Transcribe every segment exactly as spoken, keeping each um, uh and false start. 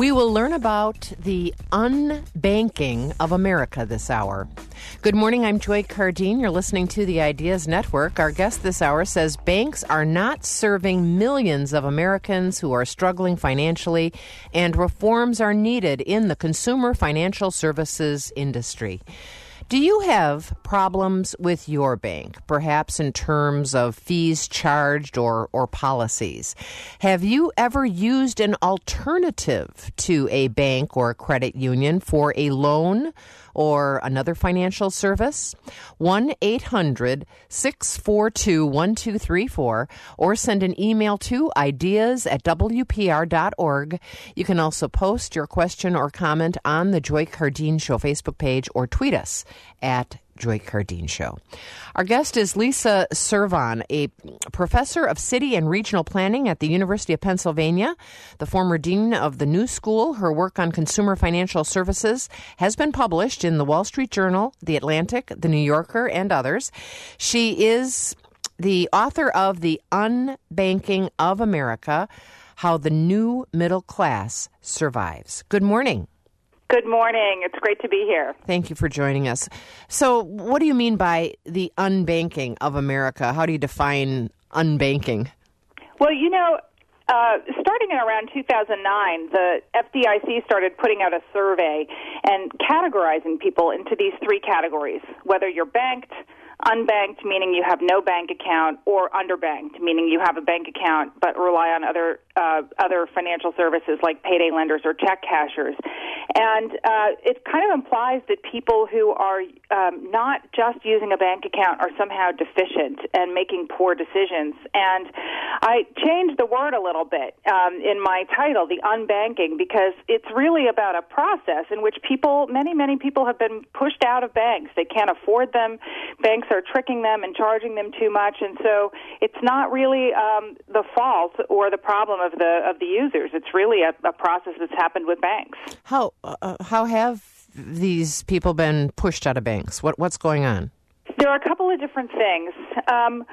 We will learn about the unbanking of America this hour. Good morning, I'm Joy Cardine. You're listening to the Ideas Network. Our guest this hour says banks are not serving millions of Americans who are struggling financially, and reforms are needed in the consumer financial services industry. Do you have problems with your bank, perhaps in terms of fees charged or, or policies? Have you ever used an alternative to a bank or a credit union for a loan or another financial service? one eight hundred six four two one two three four or send an email to ideas at w p r dot org. You can also post your question or comment on the Joy Cardine Show Facebook page or tweet us at Joy Cardine Show. Our guest is Lisa Servan, a professor of city and regional planning at the University of Pennsylvania, the former dean of the New School. Her work on consumer financial services has been published in the Wall Street Journal, The Atlantic, The New Yorker, and others. She is the author of The Unbanking of America, How the New Middle Class Survives. Good morning. Good morning. It's great to be here. Thank you for joining us. So what do you mean by the unbanking of America? How do you define unbanking? Well, you know, uh, starting in around two thousand nine, the F D I C started putting out a survey and categorizing people into these three categories, whether you're banked, unbanked, meaning you have no bank account, or underbanked, meaning you have a bank account but rely on other uh, other financial services like payday lenders or check cashers. And uh, it kind of implies that people who are um, not just using a bank account are somehow deficient and making poor decisions. And I changed the word a little bit um, in my title, The Unbanking, because it's really about a process in which people, many, many people have been pushed out of banks. They can't afford them. Banks are tricking them and charging them too much. And so it's not really um, the fault or the problem of the of the users. It's really a, a process that's happened with banks. How uh, how have these people been pushed out of banks? What what's going on? There are a couple of different things. Um,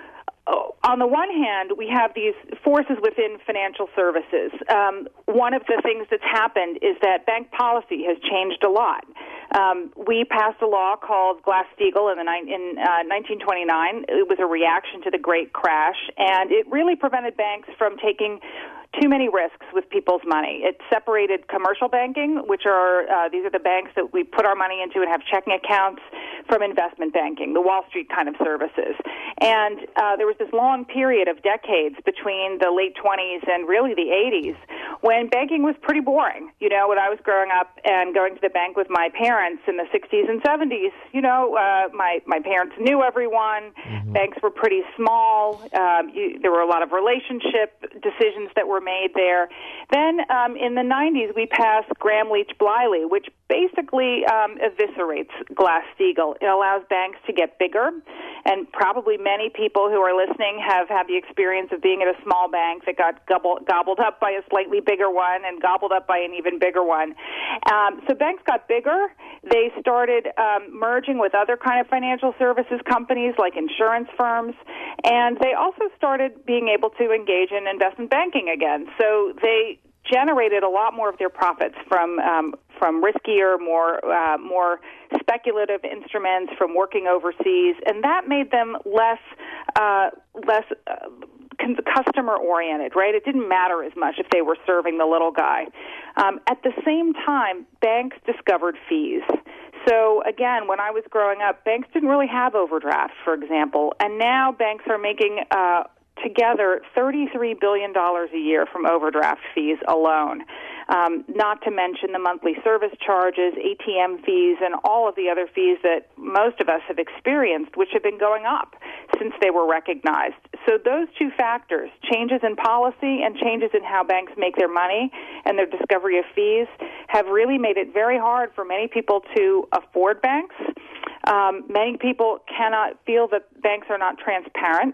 on the one hand, we have these forces within financial services. Um, one of the things that's happened is that bank policy has changed a lot. Um, we passed a law called Glass-Steagall in, the, in uh, nineteen twenty-nine. It was a reaction to the Great Crash, and it really prevented banks from taking too many risks with people's money. It separated commercial banking, which are uh, these are the banks that we put our money into and have checking accounts, from investment banking, the Wall Street kind of services. And uh, there was this long period of decades between the late twenties and really the eighties when banking was pretty boring. You know, when I was growing up and going to the bank with my parents in the sixties and seventies, you know, uh, my, my parents knew everyone. Mm-hmm. Banks were pretty small. Um, you, there were a lot of relationship decisions that were made there. Then um, in the nineties, we passed Gramm-Leach-Bliley, which basically um, eviscerates Glass-Steagall. It allows banks to get bigger, and probably many people who are listening have had the experience of being at a small bank that got gobbled, gobbled up by a slightly bigger one and gobbled up by an even bigger one. Um, so banks got bigger. They started um, merging with other kind of financial services companies like insurance firms, and they also started being able to engage in investment banking again. So they generated a lot more of their profits from um, from riskier, more uh, more speculative instruments, from working overseas, and that made them less uh, less uh, customer oriented. Right? It didn't matter as much if they were serving the little guy. Um, at the same time, banks discovered fees. So again, when I was growing up, banks didn't really have overdraft, for example, and now banks are making uh, together thirty-three billion dollars a year from overdraft fees alone, um, not to mention the monthly service charges, A T M fees, and all of the other fees that most of us have experienced, which have been going up since they were recognized. So those two factors, changes in policy and changes in how banks make their money and their discovery of fees, have really made it very hard for many people to afford banks. Um, many people cannot feel that banks are not transparent.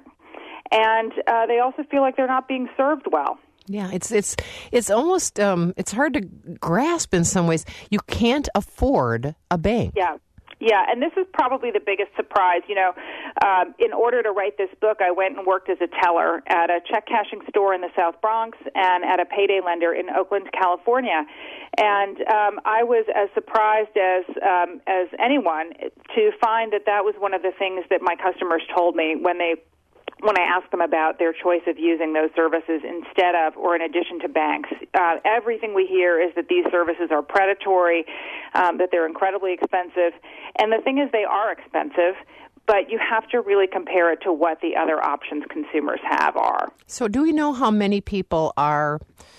And uh, they also feel like they're not being served well. Yeah, it's it's it's almost um, it's hard to grasp in some ways. You can't afford a bank. Yeah. Yeah, and this is probably the biggest surprise. You know, um, in order to write this book, I went and worked as a teller at a check cashing store in the South Bronx and at a payday lender in Oakland, California. And um, I was as surprised as um, as anyone to find that that was one of the things that my customers told me when they when I asked them about their choice of using those services instead of or in addition to banks. Uh, everything we hear is that these services are predatory, um, that they're incredibly expensive. And the thing is, they are expensive, but you have to really compare it to what the other options consumers have are. So do we know how many people are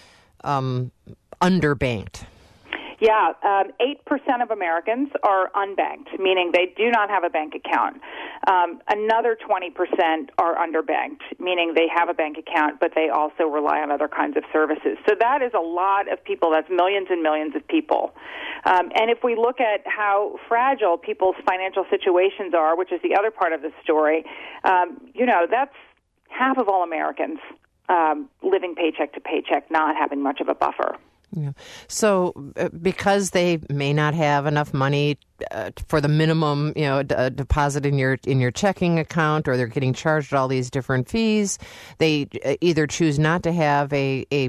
um, underbanked? Yeah, um, eight percent of Americans are unbanked, meaning they do not have a bank account. Um, another twenty percent are underbanked, meaning they have a bank account, but they also rely on other kinds of services. So that is a lot of people. That's millions and millions of people. Um, and if we look at how fragile people's financial situations are, which is the other part of the story, um, you know, that's half of all Americans um, living paycheck to paycheck, not having much of a buffer. Yeah. So uh, because they may not have enough money uh, for the minimum, you know, d- uh, deposit in your in your checking account, or they're getting charged all these different fees, they uh, either choose not to have a, a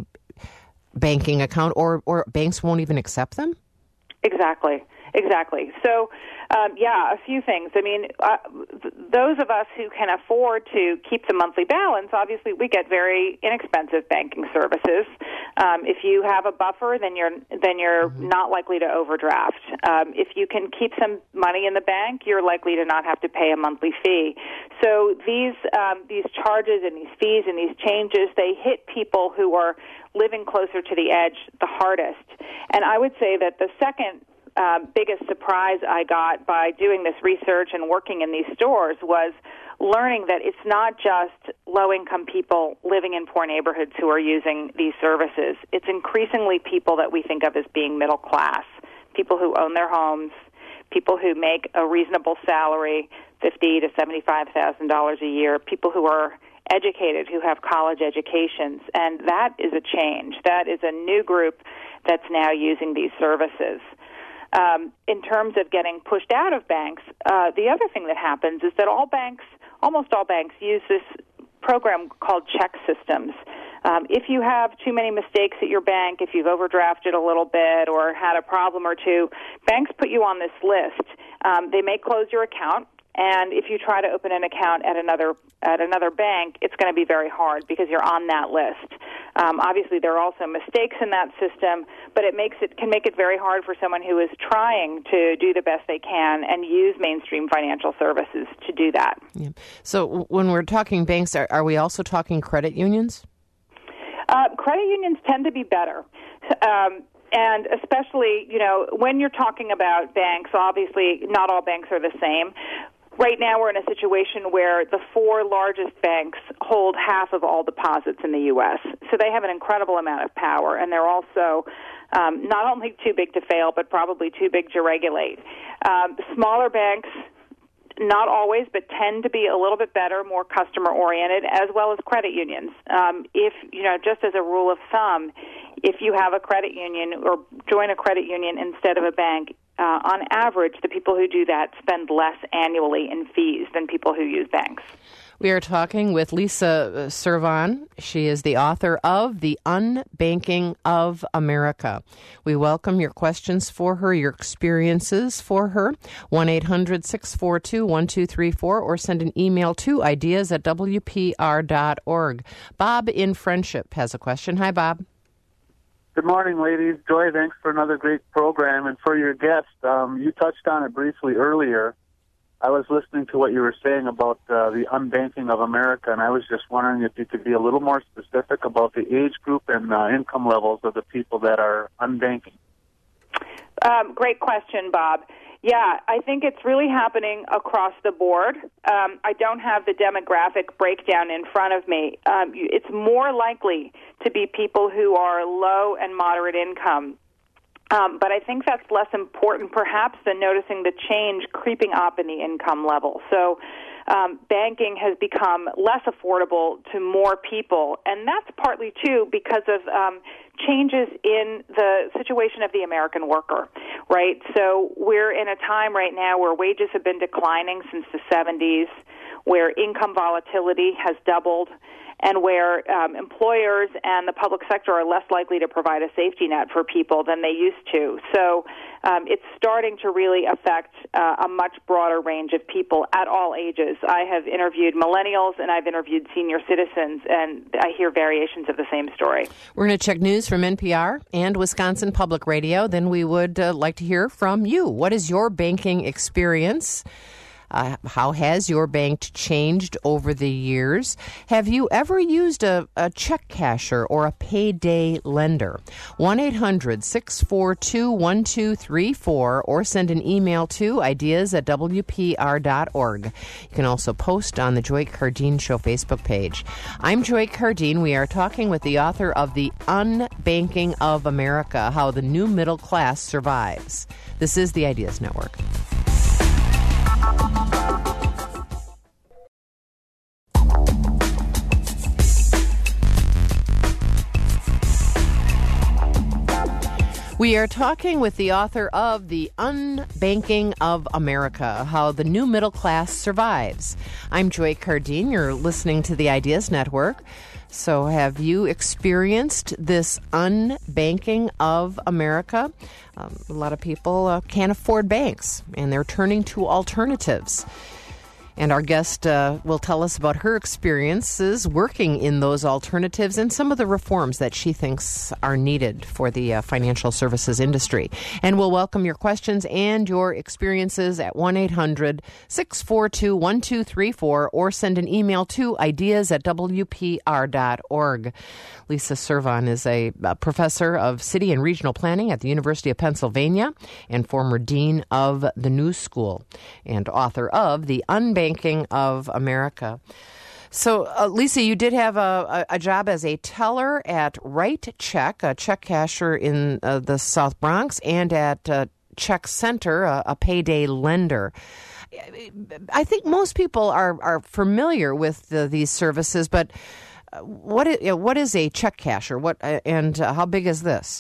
banking account, or, or banks won't even accept them? Exactly. Exactly. So, um, yeah, a few things. I mean, uh, th- those of us who can afford to keep the monthly balance, obviously we get very inexpensive banking services. Um, if you have a buffer, then you're then you're mm-hmm. not likely to overdraft. Um, if you can keep some money in the bank, you're likely to not have to pay a monthly fee. So these um, these charges and these fees and these changes, they hit people who are living closer to the edge the hardest. And I would say that the second Uh, biggest surprise I got by doing this research and working in these stores was learning that it's not just low-income people living in poor neighborhoods who are using these services. It's increasingly people that we think of as being middle class, people who own their homes, people who make a reasonable salary, fifty thousand to seventy-five thousand dollars a year, people who are educated, who have college educations, and that is a change. That is a new group that's now using these services. Um, in terms of getting pushed out of banks, uh, the other thing that happens is that all banks, almost all banks, use this program called check systems. Um, if you have too many mistakes at your bank, if you've overdrafted a little bit or had a problem or two, banks put you on this list. Um, they may close your account, and if you try to open an account at another at another bank, it's going to be very hard because you're on that list. Um, obviously, there are also mistakes in that system, but it makes it can make it very hard for someone who is trying to do the best they can and use mainstream financial services to do that. Yeah. So when we're talking banks, are, are we also talking credit unions? Uh, credit unions tend to be better. Um, And especially, you know, when you're talking about banks, obviously not all banks are the same. Right now we're in a situation where the four largest banks hold half of all deposits in the U S So they have an incredible amount of power, and they're also um, not only too big to fail, but probably too big to regulate. Um, smaller banks, not always, but tend to be a little bit better, more customer-oriented, as well as credit unions. Um, if, you know, just as a rule of thumb, if you have a credit union or join a credit union instead of a bank, uh, on average, the people who do that spend less annually in fees than people who use banks. We are talking with Lisa Servan. She is the author of The Unbanking of America. We welcome your questions for her, your experiences for her. one eight hundred six four two one two three four, or send an email to ideas at w p r dot org. Bob in Friendship has a question. Hi, Bob. Good morning, ladies. Joy, thanks for another great program. And for your guest, um, you touched on it briefly earlier. I was listening to what you were saying about uh, the unbanking of America, and I was just wondering if you could be a little more specific about the age group and uh, income levels of the people that are unbanking. Um, great question, Bob. Yeah, I think it's really happening across the board. Um, I don't have the demographic breakdown in front of me. Um, it's more likely to be people who are low and moderate income. Um, but I think that's less important, perhaps, than noticing the change creeping up in the income level. So um, banking has become less affordable to more people, and that's partly, too, because of um, changes in the situation of the American worker, right? So we're in a time right now where wages have been declining since the seventies, where income volatility has doubled, and where um, employers and the public sector are less likely to provide a safety net for people than they used to. So um, it's starting to really affect uh, a much broader range of people at all ages. I have interviewed millennials and I've interviewed senior citizens, and I hear variations of the same story. We're going to check news from N P R and Wisconsin Public Radio. Then we would uh, like to hear from you. What is your banking experience? Uh, how has your bank changed over the years? Have you ever used a, a check casher or a payday lender? one eight hundred six four two one two three four or send an email to ideas at w p r dot org. You can also post on the Joy Cardine Show Facebook page. I'm Joy Cardine. We are talking with the author of The Unbanking of America, How the New Middle Class Survives. This is the Ideas Network. We are talking with the author of The Unbanking of America, How the New Middle Class Survives. I'm Joy Cardine. You're listening to the Ideas Network. So have you experienced this unbanking of America? Um, a lot of people uh, can't afford banks, and they're turning to alternatives. And our guest uh, will tell us about her experiences working in those alternatives and some of the reforms that she thinks are needed for the uh, financial services industry. And we'll welcome your questions and your experiences at one eight hundred six four two one two three four or send an email to ideas at w p r dot org. Lisa Servan is a, a professor of city and regional planning at the University of Pennsylvania and former dean of the New School and author of The Unbanking of America. So, uh, Lisa, you did have a, a, a job as a teller at Right Check, a check casher in uh, the South Bronx, and at uh, Check Center, a, a payday lender. I think most people are, are familiar with the, these services, but what is, you know, what is a check casher? What uh, and uh, how big is this?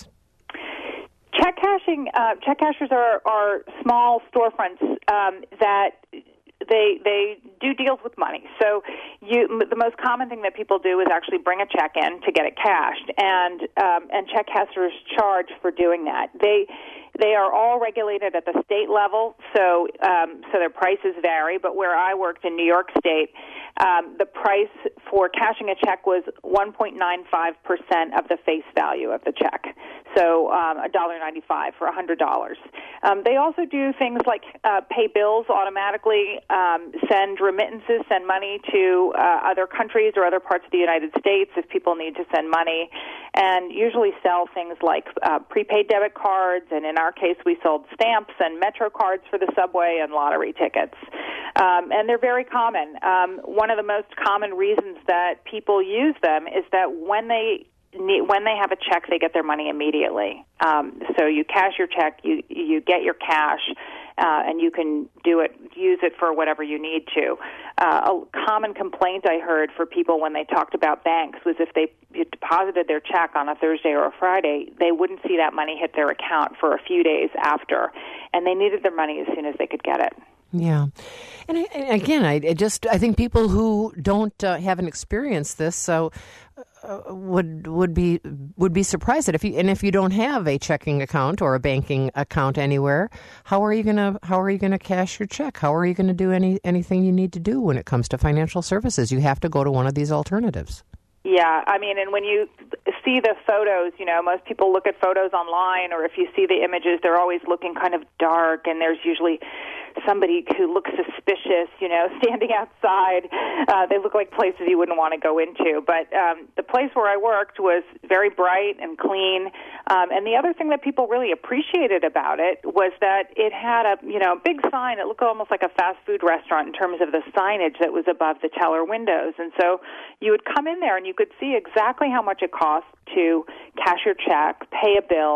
Check cashing, uh, check cashers are, are small storefronts um, that they they do deals with money. So you, the most common thing that people do is actually bring a check in to get it cashed, and um, and check cashers charge for doing that. They They are all regulated at the state level, so um, so their prices vary. But where I worked in New York State, um, the price for cashing a check was one point nine five percent of the face value of the check, so um, one dollar ninety-five for one hundred dollars. Um, they also do things like uh, pay bills automatically, um, send remittances, send money to uh, other countries or other parts of the United States if people need to send money, and usually sell things like uh, prepaid debit cards, and in our case, we sold stamps and Metro cards for the subway and lottery tickets. Um, and they're very common. Um, one of the most common reasons that people use them is that when they need, when they have a check, they get their money immediately. Um, so you cash your check, you you get your cash, uh, and you can do it, use it for whatever you need to. Uh, a common complaint I heard for people when they talked about banks was if they deposited their check on a Thursday or a Friday, they wouldn't see that money hit their account for a few days after, and they needed their money as soon as they could get it. Yeah. And, I, and again, I, I just I think people who don't uh, haven't experienced this so uh, would would be would be surprised that if you and if you don't have a checking account or a banking account anywhere, how are you gonna how are you gonna cash your check? How are you gonna do any anything you need to do when it comes to financial services? You have to go to one of these alternatives. Yeah, I mean, and when you see the photos, you know, most people look at photos online, or if you see the images, they're always looking kind of dark, and there's usually somebody who looks suspicious, you know, standing outside. Uh, they look like places you wouldn't want to go into. But um, the place where I worked was very bright and clean. Um, and the other thing that people really appreciated about it was that it had a, you know, big sign. It looked almost like a fast food restaurant in terms of the signage that was above the teller windows. And so you would come in there and you could see exactly how much it cost to cash your check, pay a bill,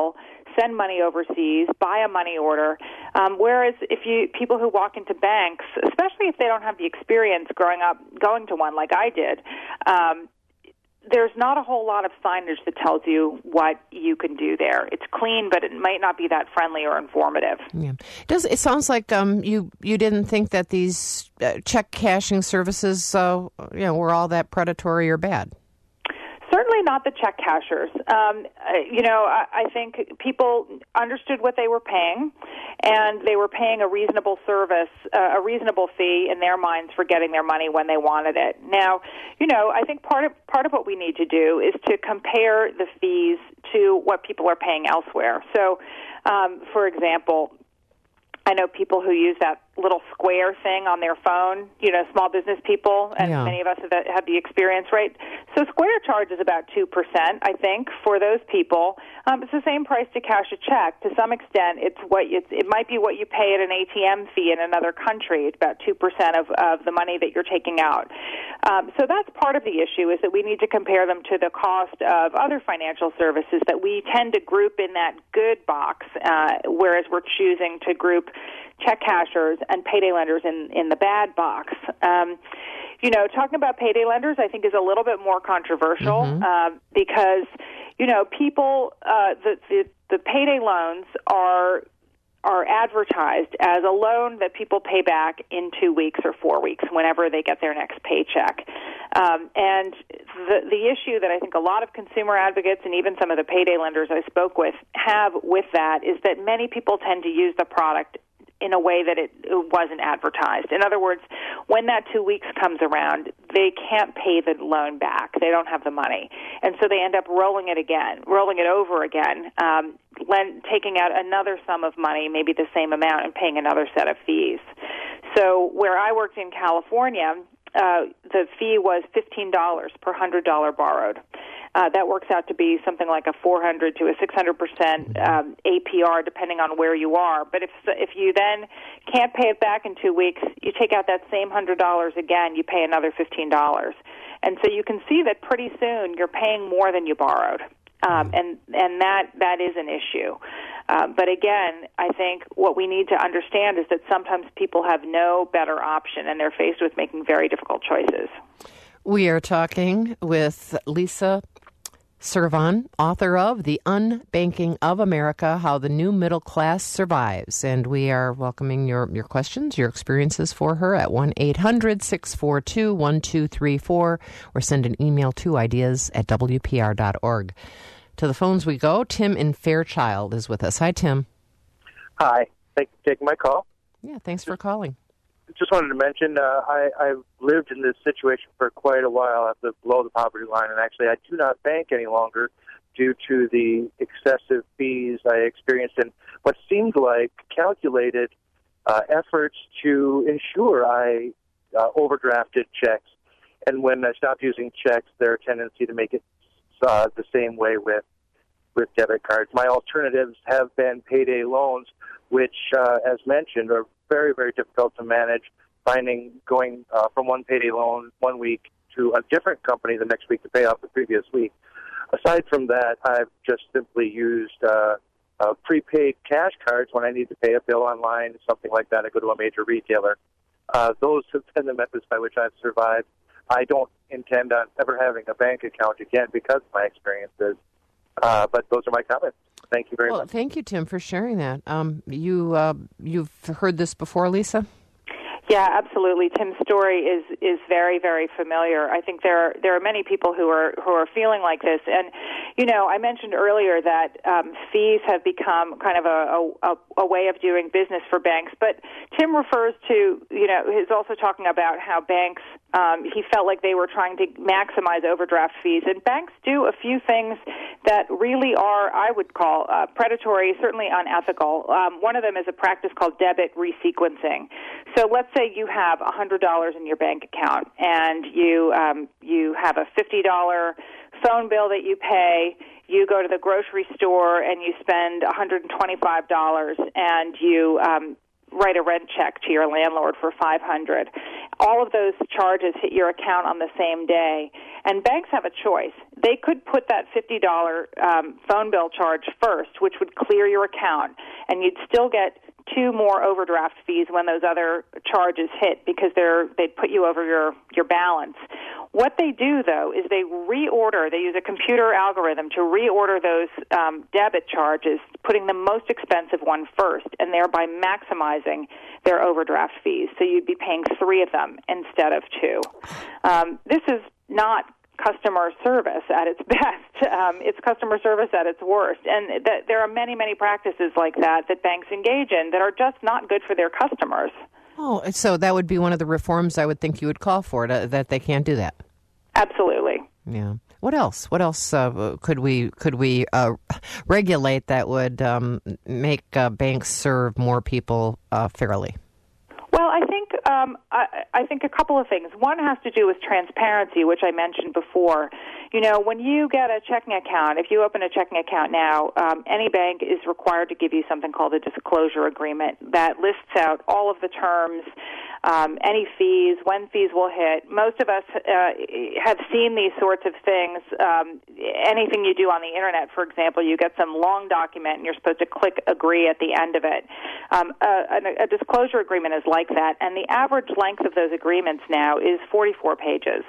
send money overseas, buy a money order. Um, whereas if you people who walk into banks, especially if they don't have the experience growing up going to one like I did, um, there's not a whole lot of signage that tells you what you can do there. It's clean, but it might not be that friendly or informative. Yeah. Does it sounds like um, you you didn't think that these uh, check cashing services uh, you know were all that predatory or bad? Certainly not the check cashers. Um, you know, I, I think people understood what they were paying, and they were paying a reasonable service, uh, a reasonable fee in their minds for getting their money when they wanted it. Now, you know, I think part of part of what we need to do is to compare the fees to what people are paying elsewhere. So, um, for example, I know people who use that little square thing on their phone, you know, small business people, and yeah. many of us have had the experience, right? So Square charges about two percent, I think, for those people. Um, it's the same price to cash a check. To some extent, it's what it's, it might be what you pay at an A T M fee in another country. It's about two percent of, of the money that you're taking out. Um, so that's part of the issue, is that we need to compare them to the cost of other financial services that we tend to group in that good box, uh, whereas we're choosing to group check cashers and payday lenders in, in the bad box. Um, you know, talking about payday lenders, I think, is a little bit more controversial mm-hmm. uh, because, you know, people, uh, the, the the payday loans are are advertised as a loan that people pay back in two weeks or four weeks, whenever they get their next paycheck. Um, and the the issue that I think a lot of consumer advocates and even some of the payday lenders I spoke with have with that is that many people tend to use the product in a way that it, it wasn't advertised. In other words, when that two weeks comes around, they can't pay the loan back. They don't have the money. And so they end up rolling it again, rolling it over again, um, lend, taking out another sum of money, maybe the same amount, and paying another set of fees. So where I worked in California, uh, the fee was fifteen dollars per one hundred dollars borrowed. Uh, that works out to be something like a four hundred to a six hundred percent um, A P R, depending on where you are. But if if you then can't pay it back in two weeks, you take out that same one hundred dollars again, you pay another fifteen dollars. And so you can see that pretty soon you're paying more than you borrowed. Um, and and that, that is an issue. Uh, but again, I think what we need to understand is that sometimes people have no better option, and they're faced with making very difficult choices. We are talking with Lisa Servan, author of The Unbanking of America, How the New Middle Class Survives. And we are welcoming your, your questions, your experiences for her at one eight hundred six four two one two three four, or send an email to ideas at w p r dot org. To the phones we go. Tim in Fairchild is with us. Hi, Tim. Hi. Thank you for taking my call. Yeah, thanks for calling. Just wanted to mention, uh, I, I've lived in this situation for quite a while. I live below the poverty line, and actually I do not bank any longer due to the excessive fees I experienced and what seemed like calculated uh, efforts to ensure I uh, overdrafted checks. And when I stopped using checks, their tendency to make it uh, the same way with, with debit cards. My alternatives have been payday loans, which, uh, as mentioned, are very, very difficult to manage, finding going uh, from one payday loan one week to a different company the next week to pay off the previous week. Aside from that, I've just simply used uh, uh, prepaid cash cards when I need to pay a bill online, something like that. I go to a major retailer. Uh, those have been the methods by which I've survived. I don't intend on ever having a bank account again because of my experiences, uh, but those are my comments. Thank you very well, much. Thank you, Tim, for sharing that. Um, you, uh, you've heard this before, Lisa? Yeah, absolutely. Tim's story is, is very, very familiar. I think there are, there are many people who are who are feeling like this. And, you know, I mentioned earlier that um, fees have become kind of a, a, a way of doing business for banks. But Tim refers to, you know, he's also talking about how banks, um, he felt like they were trying to maximize overdraft fees. And banks do a few things that really are, I would call, uh, predatory, certainly unethical. Um, one of them is a practice called debit resequencing. So let's say you have one hundred dollars in your bank account, and you um, you have a fifty dollars phone bill that you pay. You go to the grocery store and you spend one hundred twenty-five dollars, and you um, write a rent check to your landlord for five hundred dollars. All of those charges hit your account on the same day. And banks have a choice. they could put that fifty dollars um, phone bill charge first, which would clear your account, and you'd still get two more overdraft fees when those other charges hit because they're they'd put you over your, your balance. What they do, though, is they reorder. They use a computer algorithm to reorder those um, debit charges, putting the most expensive one first, and thereby maximizing their overdraft fees. So you'd be paying three of them instead of two. Um, this is not customer service at its best. Um, it's customer service at its worst. And th- there are many, many practices like that that banks engage in that are just not good for their customers. Oh, so that would be one of the reforms I would think you would call for, to, that they can't do that. Absolutely. Yeah. What else? What else uh, could we could we uh, regulate that would um, make uh, banks serve more people uh, fairly? Well, I think um, I, I think a couple of things. One has to do with transparency, which I mentioned before. You know, when you get a checking account, if you open a checking account now, um, any bank is required to give you something called a disclosure agreement that lists out all of the terms, um, any fees, when fees will hit. Most of us uh, have seen these sorts of things. Um, anything you do on the Internet, for example, you get some long document and you're supposed to click agree at the end of it. Um, a, a, a disclosure agreement is like that, and the average length of those agreements now is forty-four pages.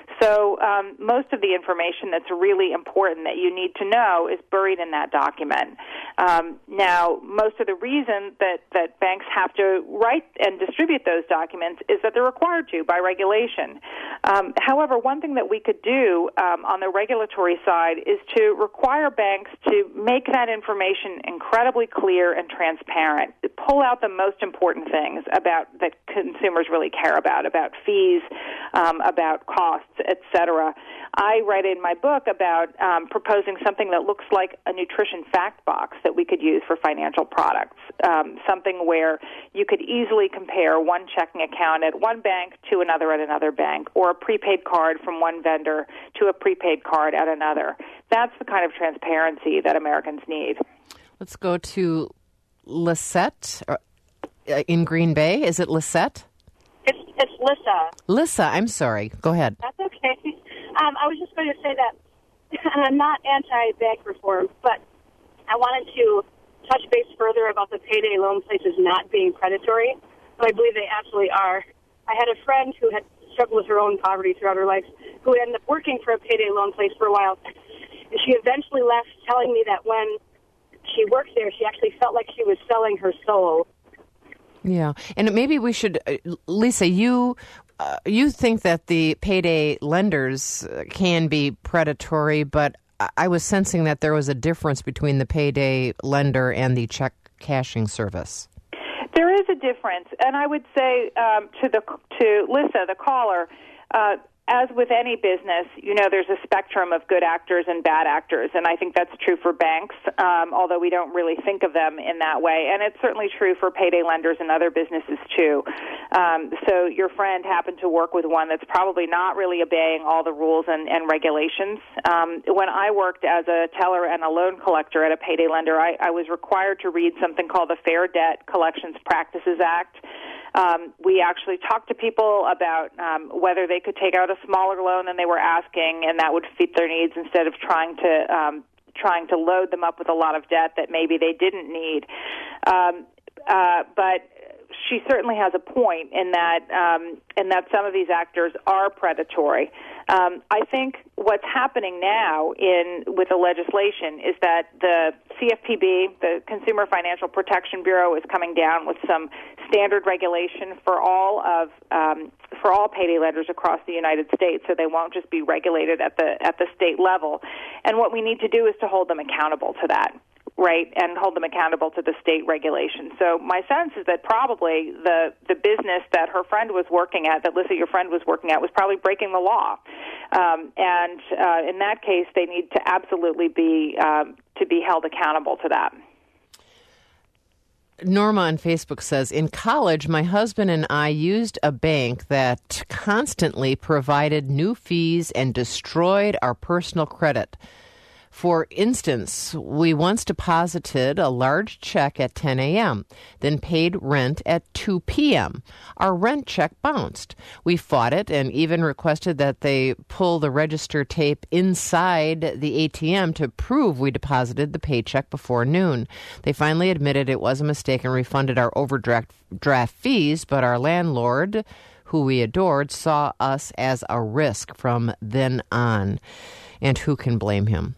So um, most of the information that's really important that you need to know is buried in that document. Um, now, most of the reason that, that banks have to write and distribute those documents is that they're required to by regulation. Um, however, one thing that we could do um, on the regulatory side is to require banks to make that information incredibly clear and transparent. Pull out the most important things about that consumers really care about, about fees, um, about costs, et cetera. I write in my book about um, proposing something that looks like a nutrition fact box that we could use for financial products, um, something where you could easily compare one checking account at one bank to another at another bank, or a prepaid card from one vendor to a prepaid card at another. That's the kind of transparency that Americans need. Let's go to Lisette uh, in Green Bay. Is it Lisette? It's it's Lissa. Lissa, I'm sorry. Go ahead. That's okay. Um, I was just going to say that, and I'm not anti-bank reform, but I wanted to touch base further about the payday loan places not being predatory, but I believe they absolutely are. I had a friend who had struggled with her own poverty throughout her life, who ended up working for a payday loan place for a while, and she eventually left telling me that when she worked there, she actually felt like she was selling her soul. Yeah, and maybe we should, uh, Lisa, you uh, you think that the payday lenders can be predatory, but I was sensing that there was a difference between the payday lender and the check cashing service. There is a difference, and I would say um, to the to Lisa, the caller, uh, as with any business, you know, there's a spectrum of good actors and bad actors, and I think that's true for banks, um, although we don't really think of them in that way. And it's certainly true for payday lenders and other businesses, too. Um, so your friend happened to work with one that's probably not really obeying all the rules and, and regulations. Um, when I worked as a teller and a loan collector at a payday lender, I, I was required to read something called the Fair Debt Collections Practices Act. Um, we actually talked to people about um, whether they could take out a smaller loan than they were asking, and that would fit their needs instead of trying to um, trying to load them up with a lot of debt that maybe they didn't need. Um, uh, but she certainly has a point in that um, in that some of these actors are predatory. Um, I think what's happening now in with the legislation is that the C F P B, the Consumer Financial Protection Bureau, is coming down with some standard regulation for all of um, for all payday lenders across the United States, so they won't just be regulated at the at the state level. And what we need to do is to hold them accountable to that. Right, and hold them accountable to the state regulations. So my sense is that probably the the business that her friend was working at, that Lisa, your friend was working at, was probably breaking the law. Um, and uh, in that case, they need to absolutely be um, to be held accountable to that. Norma on Facebook says, in college, my husband and I used a bank that constantly provided new fees and destroyed our personal credit. For instance, we once deposited a large check at ten a.m., then paid rent at two p.m. Our rent check bounced. We fought it and even requested that they pull the register tape inside the A T M to prove we deposited the paycheck before noon. They finally admitted it was a mistake and refunded our overdraft draft fees, but our landlord, who we adored, saw us as a risk from then on. And who can blame him?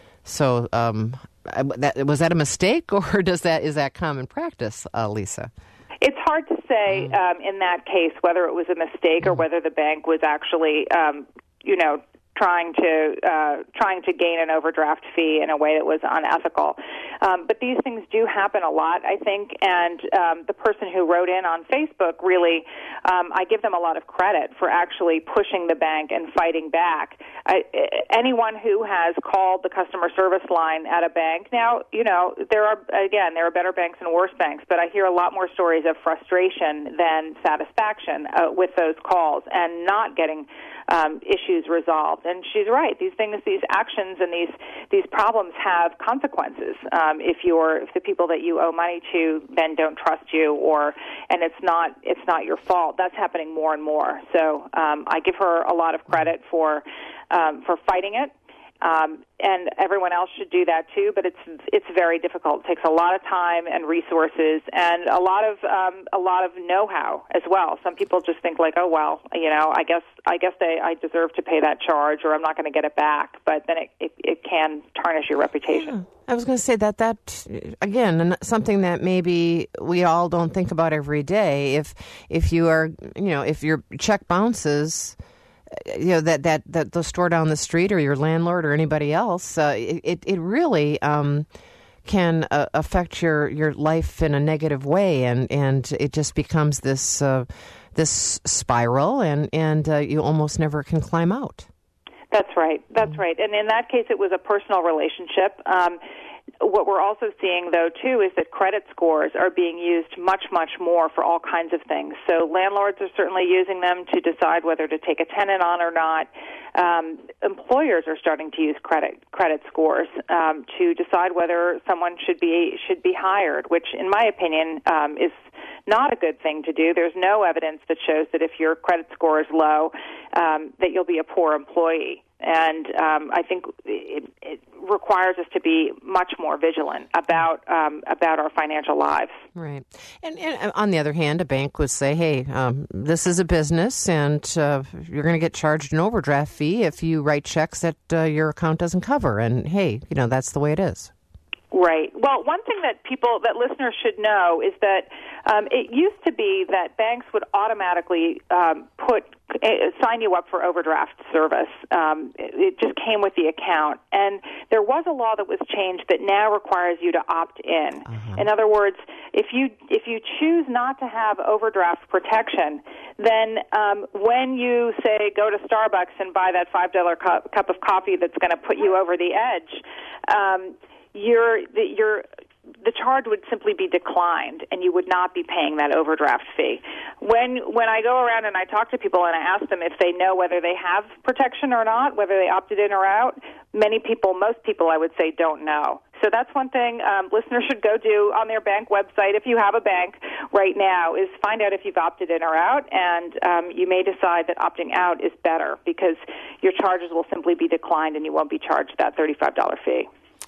So, um, that, was that a mistake, or does that is that common practice, uh, Lisa? It's hard to say um, in that case whether it was a mistake or whether the bank was actually, um, you know, trying to uh, trying to gain an overdraft fee in a way that was unethical. Um, but these things do happen a lot, I think, and um, the person who wrote in on Facebook really, um, I give them a lot of credit for actually pushing the bank and fighting back. I, anyone who has called the customer service line at a bank, now, you know, there are, again, there are better banks and worse banks, but I hear a lot more stories of frustration than satisfaction uh, with those calls and not getting Um, issues resolved. And she's right. These things, these actions and these these problems have consequences. Um, if you're if the people that you owe money to then don't trust you, or and it's not it's not your fault. That's happening more and more. So um, I give her a lot of credit for um, for fighting it. Um, and everyone else should do that too, but it's it's very difficult. It takes a lot of time and resources, and a lot of um, a lot of know-how as well. Some people just think like, oh well, you know, I guess I guess they I deserve to pay that charge, or I'm not going to get it back. But then it, it, it can tarnish your reputation. Yeah. I was going to say that that again, something that maybe we all don't think about every day. If if you are, you know, if your check bounces, you know, that, that, that the store down the street or your landlord or anybody else, uh, it, it really um, can uh, affect your, your life in a negative way. And, and it just becomes this uh, this spiral, and, and uh, you almost never can climb out. That's right. That's right. And in that case, it was a personal relationship. Um, What we're also seeing, though, too, is that credit scores are being used much, much more for all kinds of things. So landlords are certainly using them to decide whether to take a tenant on or not. Um, employers are starting to use credit credit scores um, to decide whether someone should be should be hired, which, in my opinion, um, is not a good thing to do. There's no evidence that shows that if your credit score is low, um, that you'll be a poor employee. And um, I think it, it requires us to be much more vigilant about um, about our financial lives. Right. And, and on the other hand, a bank would say, hey, um, this is a business, and uh, you're going to get charged an overdraft fee if you write checks that uh, your account doesn't cover. And, hey, you know, that's the way it is. Right. Well, one thing that people, that listeners should know is that um, it used to be that banks would automatically um, put uh, sign you up for overdraft service. Um, it, it just came with the account, and there was a law that was changed that now requires you to opt in. Uh-huh. In other words, if you if you choose not to have overdraft protection, then um, when you say go to Starbucks and buy that five dollar cup, cup of coffee that's going to put you over the edge. Um, Your the, your the charge would simply be declined, and you would not be paying that overdraft fee. When when I go around and I talk to people and I ask them if they know whether they have protection or not, whether they opted in or out, many people, most people, I would say, don't know. So that's one thing um, listeners should go do on their bank website, if you have a bank right now, is find out if you've opted in or out, and um, you may decide that opting out is better because your charges will simply be declined and you won't be charged that thirty-five dollars fee.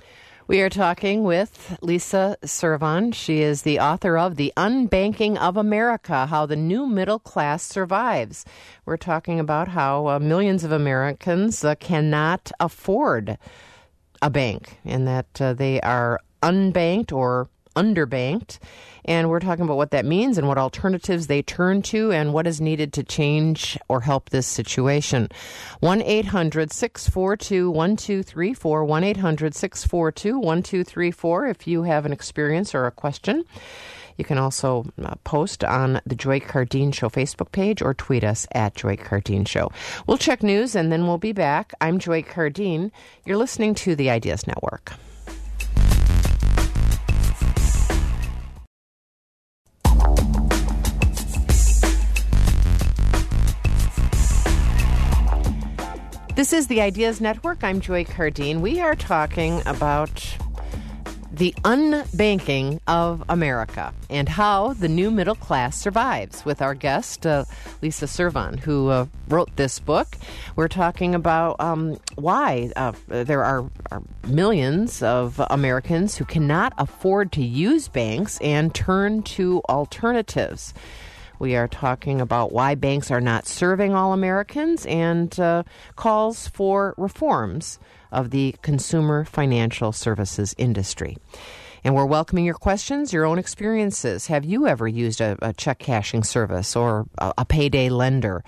We are talking with Lisa Servan. She is the author of The Unbanking of America, How the New Middle Class Survives. We're talking about how uh, millions of Americans uh, cannot afford a bank, and that uh, they are unbanked or underbanked. And we're talking about what that means and what alternatives they turn to and what is needed to change or help this situation. one eight hundred six four two one two three four, one eight hundred six four two one two three four if you have an experience or a question. You can also uh, post on the Joy Cardeen Show Facebook page or tweet us at Joy Cardeen Show. We'll check news and then we'll be back. I'm Joy Cardeen. You're listening to the Ideas Network. This is the Ideas Network. I'm Joy Cardine. We are talking about the unbanking of America and how the new middle class survives with our guest, uh, Lisa Servan, who uh, wrote this book. We're talking about um, why uh, there are, are millions of Americans who cannot afford to use banks and turn to alternatives. We are talking about why banks are not serving all Americans and uh, calls for reforms of the consumer financial services industry. And we're welcoming your questions, your own experiences. Have you ever used a, a check cashing service or a, a payday lender?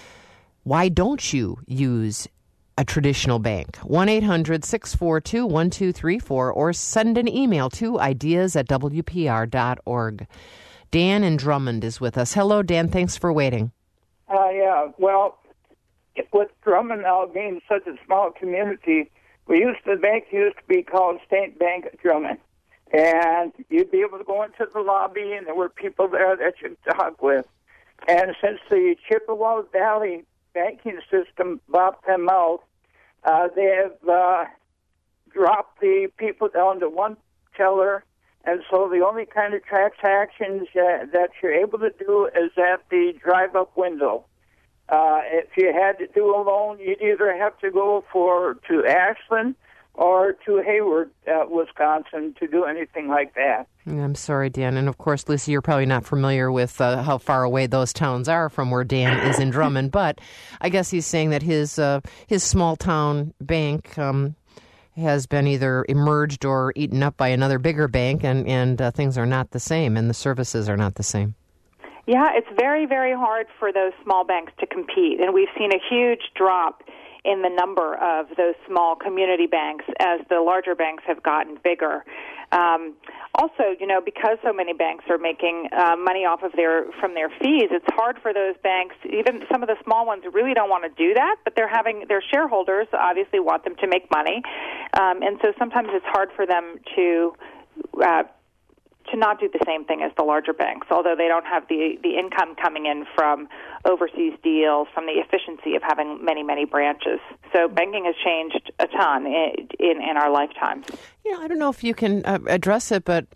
Why don't you use a traditional bank? one eight hundred six four two one two three four or send an email to ideas at w p r dot org. Dan in Drummond is with us. Hello, Dan. Thanks for waiting. Uh, yeah, well, with Drummond now being such a small community, we used to, the bank used to be called State Bank of Drummond. And you'd be able to go into the lobby, and there were people there that you'd talk with. And since the Chippewa Valley banking system bought them out, uh, they have uh, dropped the people down to one teller. And so the only kind of transactions uh, that you're able to do is at the drive-up window. Uh, if you had to do a loan, you'd either have to go for to Ashland or to Hayward, uh, Wisconsin, to do anything like that. I'm sorry, Dan. And, of course, Lisa, you're probably not familiar with uh, how far away those towns are from where Dan is in Drummond. But I guess he's saying that his, uh, his small-town bank um, has been either emerged or eaten up by another bigger bank, and, and uh, things are not the same, and the services are not the same. Yeah, it's very, very hard for those small banks to compete, and we've seen a huge drop in the number of those small community banks as the larger banks have gotten bigger. Um, also, you know, because so many banks are making uh, money off of their from their fees, it's hard for those banks. Even some of the small ones really don't want to do that, but they're having their shareholders obviously want them to make money, um, and so sometimes it's hard for them to. Uh, to not do the same thing as the larger banks, although they don't have the, the income coming in from overseas deals, from the efficiency of having many, many branches. So banking has changed a ton in, in, in our lifetimes. You know, I don't know if you can uh, address it, but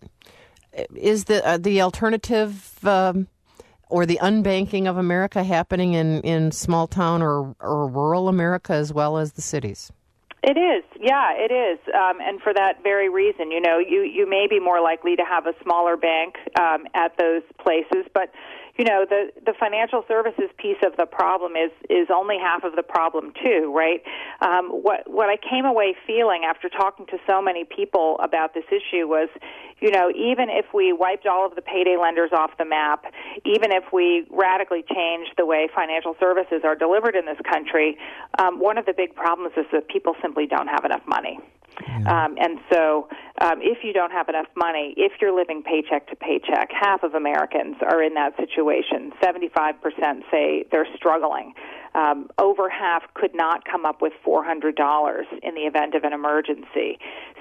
is the uh, the alternative um, or the unbanking of America happening in, in small town or, or rural America as well as the cities? It is, yeah, it is, um, and for that very reason, you know, you, you may be more likely to have a smaller bank um, at those places, but, you know, the, the financial services piece of the problem is, is only half of the problem, too, right? Um, what, what I came away feeling after talking to so many people about this issue was, you know, even if we wiped all of the payday lenders off the map, even if we radically changed the way financial services are delivered in this country, um, one of the big problems is that people simply don't have enough money. Yeah. Um, and so um, if you don't have enough money, if you're living paycheck to paycheck, half of Americans are in that situation. seventy-five percent say they're struggling. Um, over half could not come up with four hundred dollars in the event of an emergency.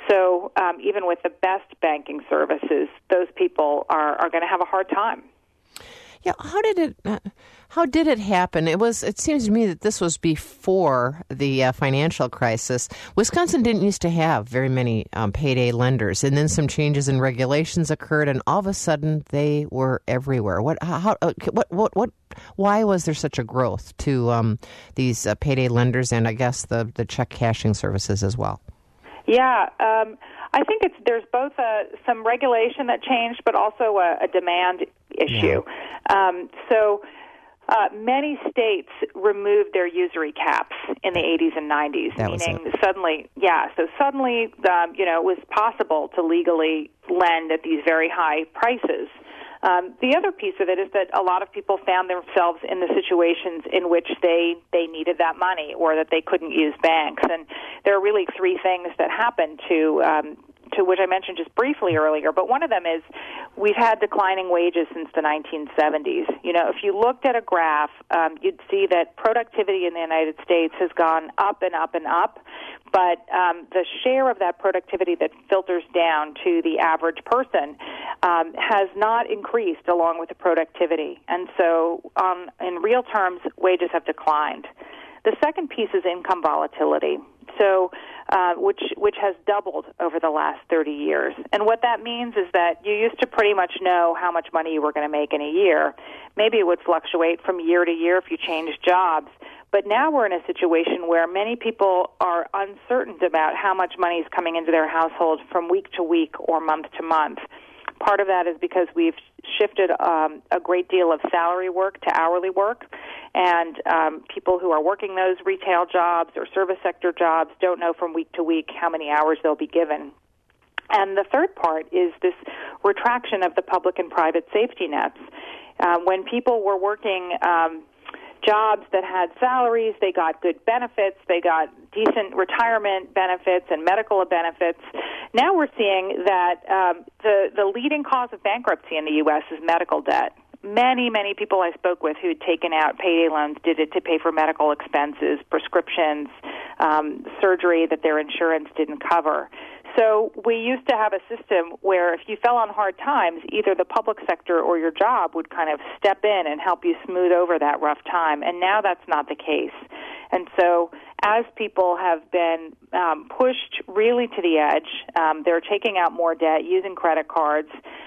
So um, even with the best banking services, those people are, are going to have a hard time. Yeah, how did it? Uh, how did it happen? It was. It seems to me that this was before the uh, financial crisis. Wisconsin didn't used to have very many um, payday lenders, and then some changes in regulations occurred, and all of a sudden they were everywhere. What? How? Uh, what? What? What? Why was there such a growth to um, these uh, payday lenders, and I guess the the check cashing services as well? Yeah. Um, I think it's there's both a, some regulation that changed, but also a, a demand issue. Yeah. Um, so uh, many states removed their usury caps in the eighties and nineties, that meaning suddenly, yeah, so suddenly, um, you know, it was possible to legally lend at these very high prices. Um, the other piece of it is that a lot of people found themselves in the situations in which they, they needed that money or that they couldn't use banks. And there are really three things that happened to um, to which I mentioned just briefly earlier. But one of them is we've had declining wages since the nineteen seventies. You know, if you looked at a graph, um, you'd see that productivity in the United States has gone up and up and up. But um, the share of that productivity that filters down to the average person um, has not increased along with the productivity. And so um, in real terms, wages have declined. The second piece is income volatility, so uh, which which has doubled over the last thirty years. And what that means is that you used to pretty much know how much money you were going to make in a year. Maybe it would fluctuate from year to year if you changed jobs. But now we're in a situation where many people are uncertain about how much money is coming into their household from week to week or month to month. Part of that is because we've shifted um, a great deal of salary work to hourly work, and um, people who are working those retail jobs or service sector jobs don't know from week to week how many hours they'll be given. And the third part is this retraction of the public and private safety nets. Uh, when people were working um, jobs that had salaries, they got good benefits, they got decent retirement benefits and medical benefits. Now we're seeing that um, the, the leading cause of bankruptcy in the U S is medical debt. Many, many people I spoke with who'd taken out payday loans did it to pay for medical expenses, prescriptions, um, surgery that their insurance didn't cover. So we used to have a system where if you fell on hard times, either the public sector or your job would kind of step in and help you smooth over that rough time. And now that's not the case. And so as people have been um, pushed really to the edge, um, they're taking out more debt, using credit cards,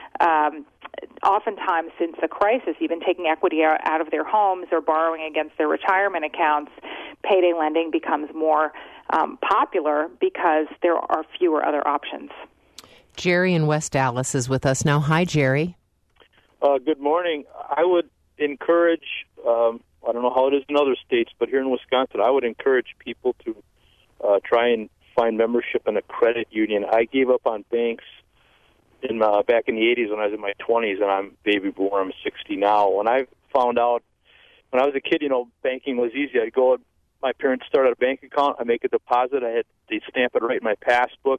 um, oftentimes since the crisis, even taking equity out of their homes or borrowing against their retirement accounts. Payday lending becomes more um, popular because there are fewer other options. Jerry in West Dallas is with us now. Hi, Jerry. Uh, good morning. I would encourage, um, I don't know how it is in other states, but here in Wisconsin, I would encourage people to uh, try and find membership in a credit union. I gave up on banks in uh, back in the eighties when I was in my twenties, and I'm baby boomer. I'm sixty now. When I found out, when I was a kid, you know, banking was easy. I'd go, my parents started a bank account, I make a deposit, I had they stamp it right in my passbook,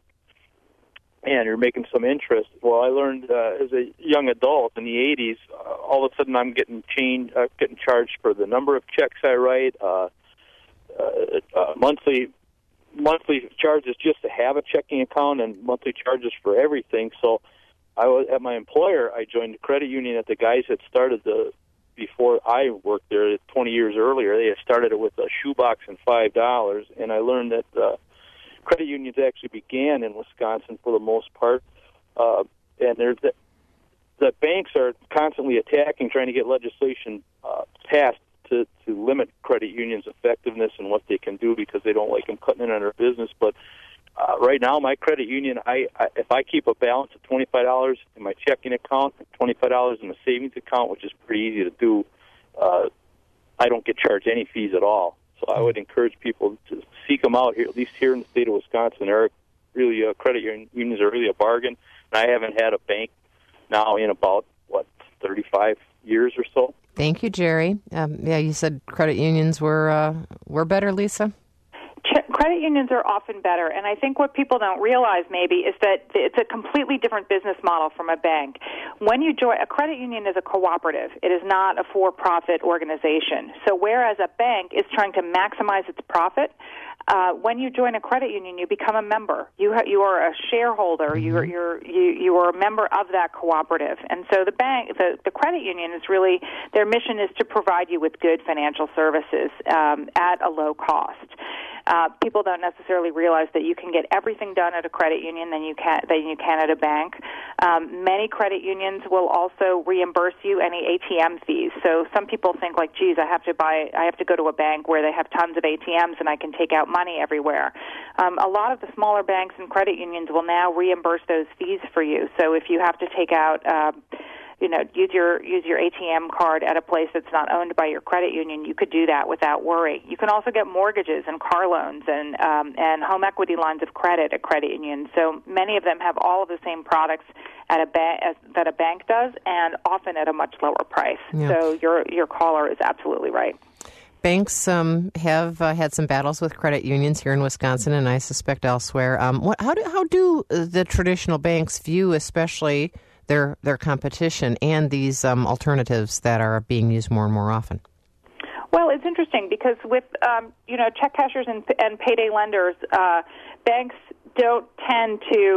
and you're making some interest. Well, I learned uh, as a young adult in the eighties, uh, all of a sudden I'm getting changed, uh, getting charged for the number of checks I write, uh, uh, uh, monthly monthly charges just to have a checking account, and monthly charges for everything. So I was at my employer. I joined the credit union that the guys had started the before I worked there twenty years earlier. They had started it with a shoebox and five dollars, and I learned that uh, credit unions actually began in Wisconsin for the most part, uh, and there's the, the banks are constantly attacking, trying to get legislation uh, passed to, to limit credit unions' effectiveness and what they can do because they don't like them cutting in on their business. But uh, right now, my credit union, I, I if I keep a balance of twenty-five dollars in my checking account, twenty-five dollars in the savings account, which is pretty easy to do, uh, I don't get charged any fees at all. So I would encourage people to seek them out here, at least here in the state of Wisconsin. They're really, uh, credit unions are really a bargain. And I haven't had a bank now in about, what, thirty-five years or so. Thank you, Jerry. Um, yeah, you said credit unions were uh, were better, Lisa? Ch- credit unions are often better, and I think what people don't realize maybe is that it's a completely different business model from a bank. When you join, a credit union is a cooperative. It is not a for-profit organization. So whereas a bank is trying to maximize its profit, Uh, when you join a credit union, you become a member. You ha- you are a shareholder. Mm-hmm. You're you're you you are a member of that cooperative. And so the bank, the, the credit union is really, their mission is to provide you with good financial services um, at a low cost. Uh, people don't necessarily realize that you can get everything done at a credit union than you can than you can at a bank. Um, many credit unions will also reimburse you any A T M fees. So some people think like, geez, I have to buy, I have to go to a bank where they have tons of A T Ms and I can take out money everywhere. Um, a lot of the smaller banks and credit unions will now reimburse those fees for you. So if you have to take out, uh, you know, use your use your A T M card at a place that's not owned by your credit union, you could do that without worry. You can also get mortgages and car loans and um, and home equity lines of credit at credit unions. So many of them have all of the same products at a ba- as, that a bank does, and often at a much lower price. Yeah. So your your caller is absolutely right. Banks um, have uh, had some battles with credit unions here in Wisconsin, and I suspect elsewhere. Um, what, how do how do the traditional banks view, especially their their competition and these um, alternatives that are being used more and more often? Well, it's interesting because with um, you know check cashers and, and payday lenders, uh, banks don't tend to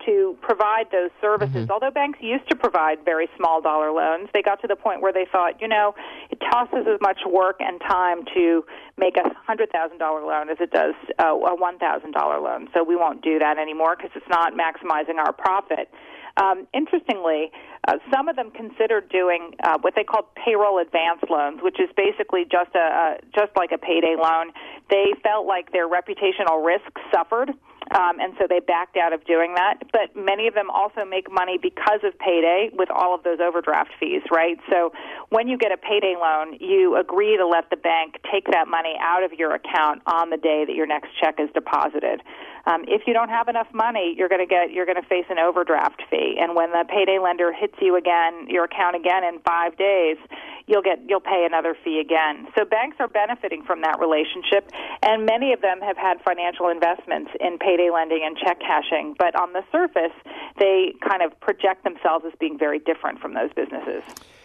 to provide those services. Mm-hmm. Although banks used to provide very small dollar loans, they got to the point where they thought, you know, it costs us as much work and time to make a one hundred thousand dollars loan as it does uh, a one thousand dollars loan. So we won't do that anymore because it's not maximizing our profit. Um, interestingly, uh, some of them considered doing uh, what they called payroll advance loans, which is basically just a, a just like a payday loan. They felt like their reputational risk suffered, um, and so they backed out of doing that. But many of them also make money because of payday with all of those overdraft fees, right? So when you get a payday loan, you agree to let the bank take that money out of your account on the day that your next check is deposited. Um, if you don't have enough money, you're going to get you're going to face an overdraft fee, and when the payday lender hits you again, your account again in five days, you'll get you'll pay another fee again. So banks are benefiting from that relationship, and many of them have had financial investments in payday lending and check cashing. But on the surface, they kind of project themselves as being very different from those businesses.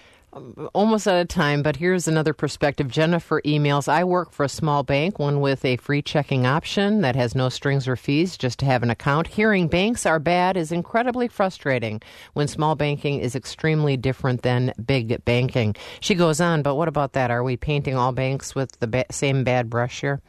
Almost out of time, but here's another perspective. Jennifer emails, I work for a small bank, one with a free checking option that has no strings or fees, just to have an account. Hearing banks are bad is incredibly frustrating when small banking is extremely different than big banking. She goes on, but what about that? Are we painting all banks with the ba- same bad brush here?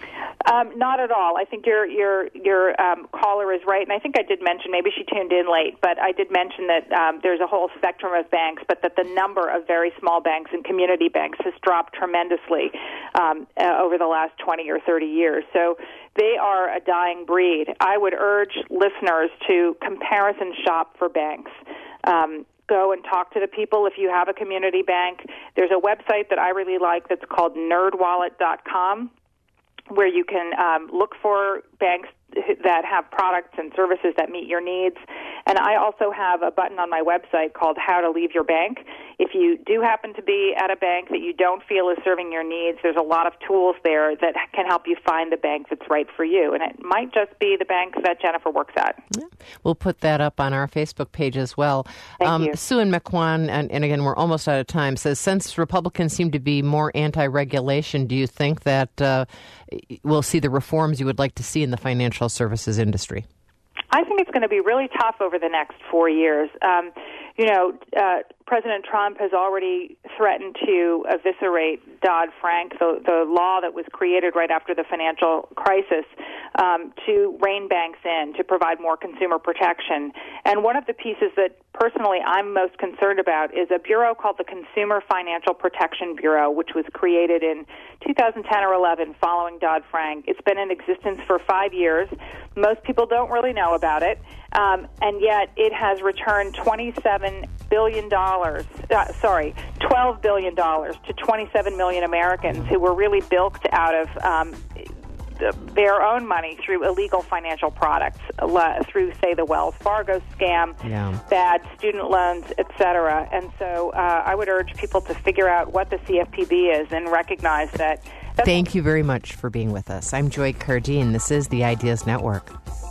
Um, not at all. I think your your your um, caller is right, and I think I did mention, maybe she tuned in late, but I did mention that um, there's a whole spectrum of banks, but that the number of very small banks and community banks has dropped tremendously um, uh, over the last twenty or thirty years. So they are a dying breed. I would urge listeners to comparison shop for banks. Um, Go and talk to the people if you have a community bank. There's a website that I really like that's called nerd wallet dot com, where you can um, look for banks that have products and services that meet your needs. And I also have a button on my website called How to Leave Your Bank. If you do happen to be at a bank that you don't feel is serving your needs, there's a lot of tools there that can help you find the bank that's right for you. And it might just be the bank that Jennifer works at. Yeah. We'll put that up on our Facebook page as well. Thank um, you. Sue and McQuan, and, and again, we're almost out of time, says, since Republicans seem to be more anti-regulation, do you think that uh, we'll see the reforms you would like to see in the financial services industry? I think it's going to be really tough over the next four years. Um, you know, uh, President Trump has already threatened to eviscerate Dodd-Frank, the, the law that was created right after the financial crisis, um, to rein banks in, to provide more consumer protection. And one of the pieces that personally I'm most concerned about is a bureau called the Consumer Financial Protection Bureau, which was created in two thousand ten or eleven following Dodd-Frank. It's been in existence for five years. Most people don't really know about it, um, and yet it has returned twenty-seven billion dollars, uh, sorry, twelve billion dollars to twenty-seven million Americans who were really bilked out of um, their own money through illegal financial products, uh, through, say, the Wells Fargo scam, yeah. bad student loans, et cetera. And so uh, I would urge people to figure out what the C F P B is and recognize that. Thank you very much for being with us. I'm Joy Cardine. This is the Ideas Network.